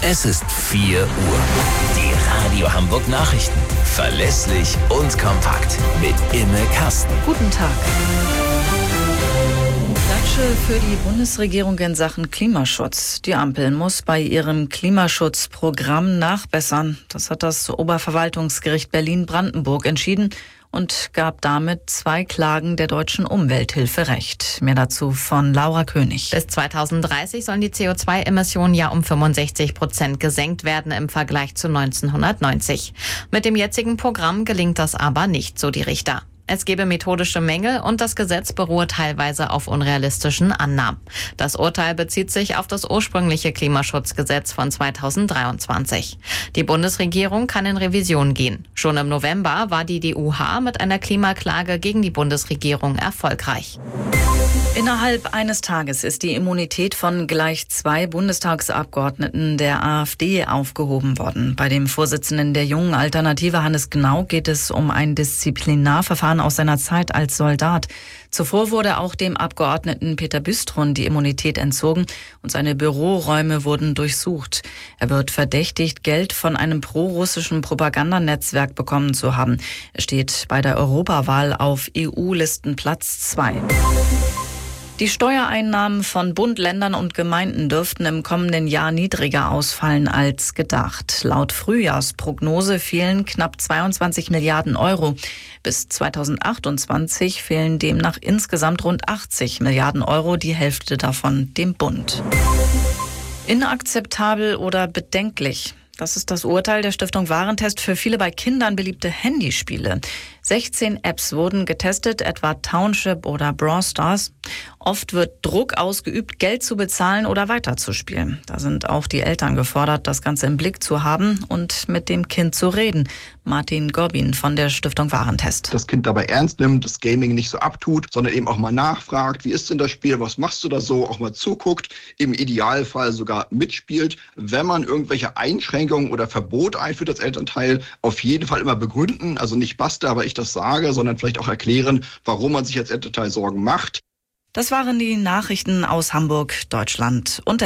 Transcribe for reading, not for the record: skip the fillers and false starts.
Es ist 4 Uhr. Die Radio Hamburg Nachrichten. Verlässlich und kompakt. Mit Imme Kasten. Guten Tag. Klatsche für die Bundesregierung in Sachen Klimaschutz. Die Ampel muss bei ihrem Klimaschutzprogramm nachbessern. Das hat das Oberverwaltungsgericht Berlin-Brandenburg entschieden und gab damit 2 Klagen der Deutschen Umwelthilfe Recht. Mehr dazu von Laura König. Bis 2030 sollen die CO2-Emissionen ja um 65% gesenkt werden im Vergleich zu 1990. Mit dem jetzigen Programm gelingt das aber nicht, so die Richter. Es gebe methodische Mängel und das Gesetz beruhe teilweise auf unrealistischen Annahmen. Das Urteil bezieht sich auf das ursprüngliche Klimaschutzgesetz von 2023. Die Bundesregierung kann in Revision gehen. Schon im November war die DUH mit einer Klimaklage gegen die Bundesregierung erfolgreich. Innerhalb eines Tages ist die Immunität von gleich 2 Bundestagsabgeordneten der AfD aufgehoben worden. Bei dem Vorsitzenden der Jungen Alternative, Hannes Gnau, geht es um ein Disziplinarverfahren aus seiner Zeit als Soldat. Zuvor wurde auch dem Abgeordneten Peter Büstrun die Immunität entzogen und seine Büroräume wurden durchsucht. Er wird verdächtigt, Geld von einem prorussischen Propagandanetzwerk bekommen zu haben. Er steht bei der Europawahl auf EU-Listenplatz 2. Die Steuereinnahmen von Bund, Ländern und Gemeinden dürften im kommenden Jahr niedriger ausfallen als gedacht. Laut Frühjahrsprognose fehlen knapp 22 Milliarden Euro. Bis 2028 fehlen demnach insgesamt rund 80 Milliarden Euro, die Hälfte davon dem Bund. Inakzeptabel oder bedenklich? Das ist das Urteil der Stiftung Warentest für viele bei Kindern beliebte Handyspiele. 16 Apps wurden getestet, etwa Township oder Brawl Stars. Oft wird Druck ausgeübt, Geld zu bezahlen oder weiterzuspielen. Da sind auch die Eltern gefordert, das Ganze im Blick zu haben und mit dem Kind zu reden. Martin Gorbin von der Stiftung Warentest. Das Kind dabei ernst nimmt, das Gaming nicht so abtut, sondern eben auch mal nachfragt, wie ist denn das Spiel, was machst du da so, auch mal zuguckt, im Idealfall sogar mitspielt. Wenn man irgendwelche Einschränkungen oder Verbote einführt als Elternteil, auf jeden Fall immer begründen, also nicht basta, aber ich das sage, sondern vielleicht auch erklären, warum man sich als Elternteil Sorgen macht. Das waren die Nachrichten aus Hamburg, Deutschland und